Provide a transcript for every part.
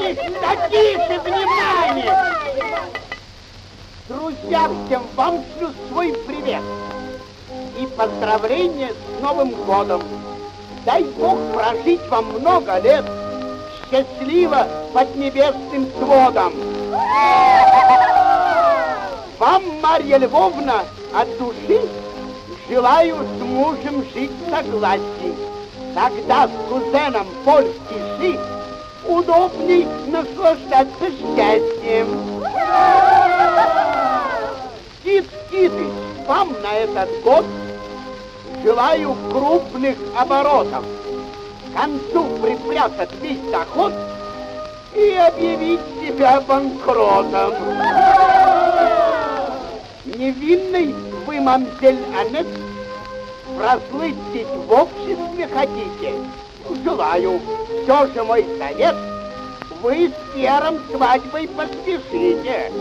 Да тише, внимание! Друзья, всем вам шлю свой привет и поздравления с Новым годом. Дай Бог прожить вам много лет, счастливо под небесным сводом. Вам, Марья Львовна, от души желаю с мужем жить в согласии. Тогда с кузеном польский ши удобней наслаждаться счастьем. Тит Титыч, вам на этот год желаю крупных оборотов, к концу припрятать весь доход и объявить себя банкротом. Невинный вы, мамзель Аннет, прослыть в обществе хотите? Желаю. Все же мой совет, вы с Пьером свадьбой поспешите.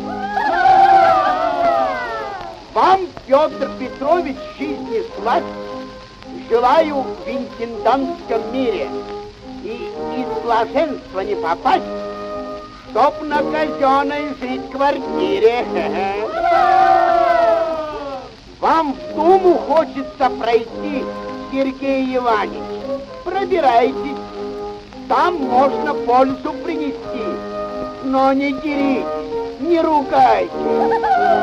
Вам, Петр Петрович, жизни славь желаю в интендантском мире. И из блаженства не попасть, чтоб на казенной жить квартире. Вам в Думу хочется пройти, Сергей Иванович. Пробирайтесь, там можно пользу принести. Но не деритесь, не ругайтесь.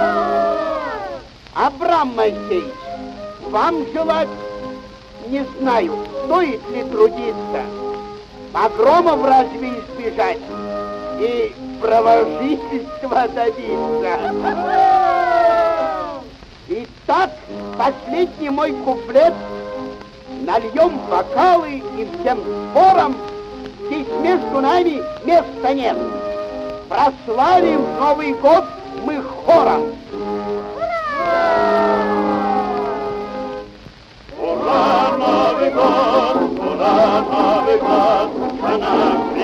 Абрам Моисеевич, вам желать, не знаю, стоит ли трудиться, погромов разве избежать и правожительства добиться. Итак, последний мой куплет. Нальем бокалы и всем спором, здесь между нами места нет. Прославим Новый год мы хором. Ура, Новый год, за нами!